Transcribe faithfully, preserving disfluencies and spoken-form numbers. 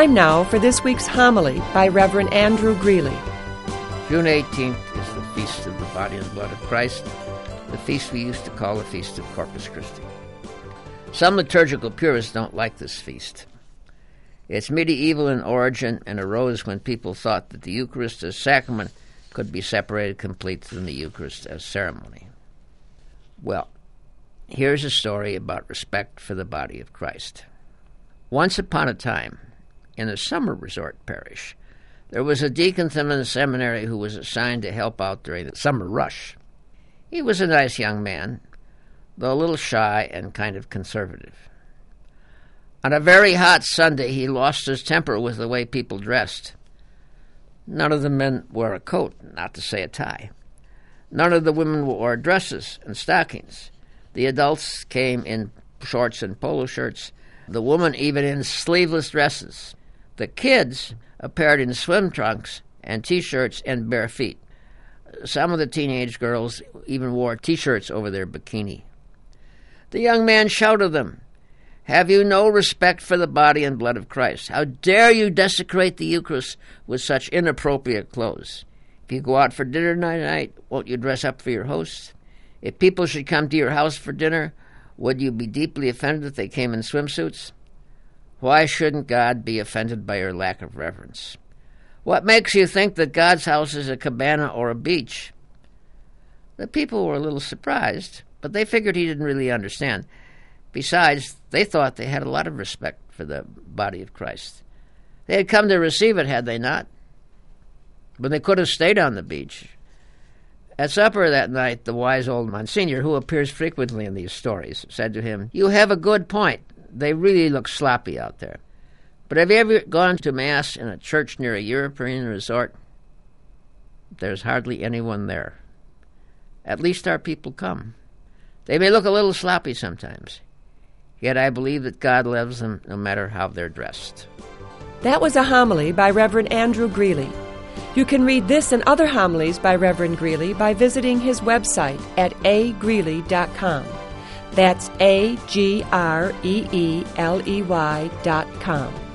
time now for this week's homily by Reverend Andrew Greeley. June eighteenth is the Feast of the Body and Blood of Christ, the feast we used to call the Feast of Corpus Christi. Some liturgical purists don't like this feast. It's medieval in origin and arose when people thought that the Eucharist as sacrament could be separated completely from the Eucharist as ceremony. Well, here's a story about respect for the body of Christ. Once upon a time, in a summer resort parish, there was a deacon from the seminary who was assigned to help out during the summer rush. He was a nice young man, though a little shy and kind of conservative. On a very hot Sunday, he lost his temper with the way people dressed. None of the men wore a coat, not to say a tie. None of the women wore dresses and stockings. The adults came in shorts and polo shirts, the women even in sleeveless dresses. The kids appeared in swim trunks and T-shirts and bare feet. Some of the teenage girls even wore T-shirts over their bikini. The young man shouted at them, "Have you no respect for the body and blood of Christ? How dare you desecrate the Eucharist with such inappropriate clothes? If you go out for dinner tonight, won't you dress up for your host? If people should come to your house for dinner, would you be deeply offended if they came in swimsuits? Why shouldn't God be offended by your lack of reverence? What makes you think that God's house is a cabana or a beach?" The people were a little surprised, but they figured he didn't really understand. Besides, they thought they had a lot of respect for the body of Christ. They had come to receive it, had they not? But they could have stayed on the beach. At supper that night, the wise old Monsignor, who appears frequently in these stories, said to him, "You have a good point. They really look sloppy out there. But have you ever gone to Mass in a church near a European resort? There's hardly anyone there. At least our people come. They may look a little sloppy sometimes. Yet I believe that God loves them no matter how they're dressed." That was a homily by Reverend Andrew Greeley. You can read this and other homilies by Reverend Greeley by visiting his website at a greeley dot com. That's A G R E E L E Y dot com.